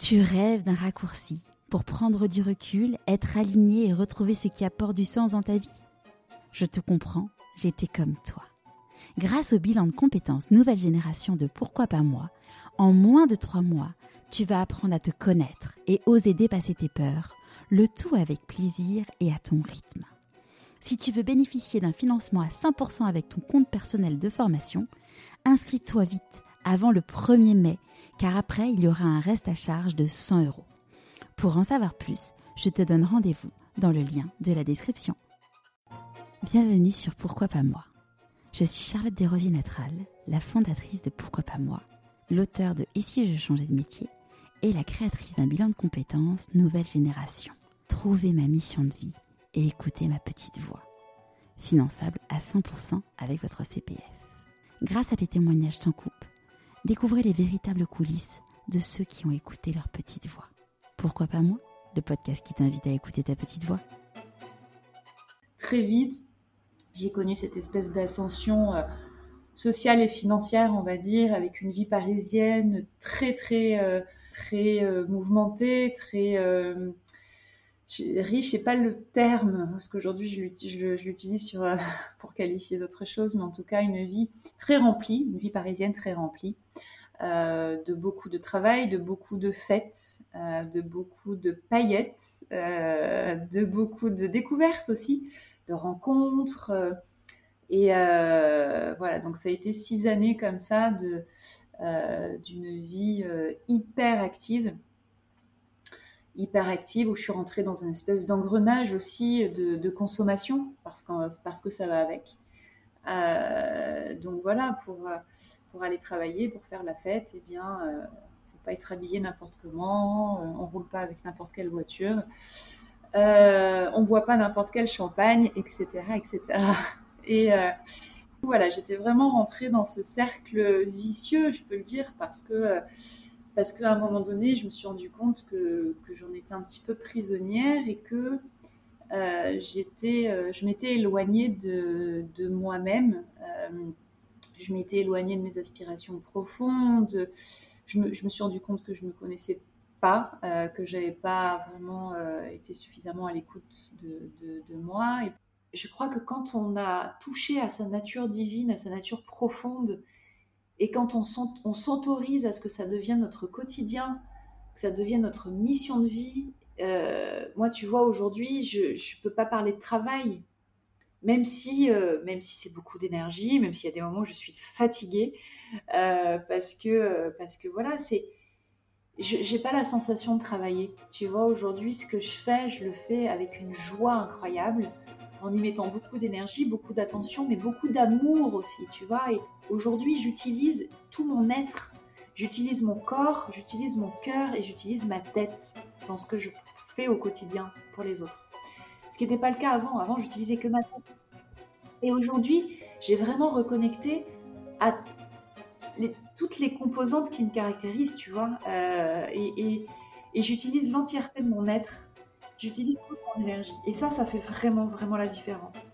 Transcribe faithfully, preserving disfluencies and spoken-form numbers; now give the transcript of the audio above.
Tu rêves d'un raccourci pour prendre du recul, être aligné et retrouver ce qui apporte du sens dans ta vie? Je te comprends, j'étais comme toi. Grâce au bilan de compétences nouvelle génération de Pourquoi pas moi, en moins de trois mois, tu vas apprendre à te connaître et oser dépasser tes peurs, le tout avec plaisir et à ton rythme. Si tu veux bénéficier d'un financement à cent pour cent avec ton compte personnel de formation, inscris-toi vite avant le premier mai, car après, il y aura un reste à charge de cent euros. Pour en savoir plus, je te donne rendez-vous dans le lien de la description. Bienvenue sur Pourquoi pas moi. Je suis Charlotte Desrosiers-Natral, la fondatrice de Pourquoi pas moi, l'auteure de Et si je changeais de métier et la créatrice d'un bilan de compétences nouvelle génération. Trouvez ma mission de vie et écoutez ma petite voix. Finançable à cent pour cent avec votre C P F. Grâce à des témoignages sans coupe, découvrez les véritables coulisses de ceux qui ont écouté leur petite voix. Pourquoi pas moi, le podcast qui t'invite à écouter ta petite voix. Très vite, j'ai connu cette espèce d'ascension euh, sociale et financière, on va dire, avec une vie parisienne très très euh, très euh, mouvementée, très euh, riche, c'est pas le terme, parce qu'aujourd'hui je l'utilise, je, je l'utilise sur, euh, pour qualifier d'autres choses, mais en tout cas une vie très remplie, une vie parisienne très remplie, euh, de beaucoup de travail, de beaucoup de fêtes, euh, de beaucoup de paillettes, euh, de beaucoup de découvertes aussi, de rencontres. Euh, et euh, voilà, donc ça a été six années comme ça de, euh, d'une vie euh, hyper active. hyper active, où je suis rentrée dans une espèce d'engrenage aussi de, de consommation, parce que, parce que ça va avec. Euh, donc voilà, pour, pour aller travailler, pour faire la fête, eh bien, euh, faut pas être habillé n'importe comment, euh, on roule pas avec n'importe quelle voiture, euh, on boit pas n'importe quel champagne, et cetera, et cetera. Et euh, voilà, j'étais vraiment rentrée dans ce cercle vicieux, je peux le dire, parce que euh, Parce qu'à un moment donné, je me suis rendu compte que, que j'en étais un petit peu prisonnière et que euh, j'étais, euh, je m'étais éloignée de, de moi-même. Euh, je m'étais éloignée de mes aspirations profondes. Je me, je me suis rendu compte que je ne me connaissais pas, euh, que je n'avais pas vraiment euh, été suffisamment à l'écoute de, de, de moi. Et je crois que quand on a touché à sa nature divine, à sa nature profonde, et quand on, on s'autorise à ce que ça devienne notre quotidien, que ça devienne notre mission de vie, euh, moi, tu vois, aujourd'hui, je ne peux pas parler de travail, même si, euh, même si c'est beaucoup d'énergie, même s'il y a des moments où je suis fatiguée, euh, parce, que, parce que voilà, c'est, je n'ai pas la sensation de travailler. Tu vois, aujourd'hui, ce que je fais, je le fais avec une joie incroyable, en y mettant beaucoup d'énergie, beaucoup d'attention, mais beaucoup d'amour aussi, tu vois. Et aujourd'hui, j'utilise tout mon être, j'utilise mon corps, j'utilise mon cœur et j'utilise ma tête dans ce que je fais au quotidien pour les autres. Ce qui n'était pas le cas avant. Avant, j'utilisais que ma tête. Et aujourd'hui, j'ai vraiment reconnecté à les, toutes les composantes qui me caractérisent, tu vois. Euh, et, et, et j'utilise l'entièreté de mon être. J'utilise toute mon énergie. Et ça, ça fait vraiment, vraiment la différence.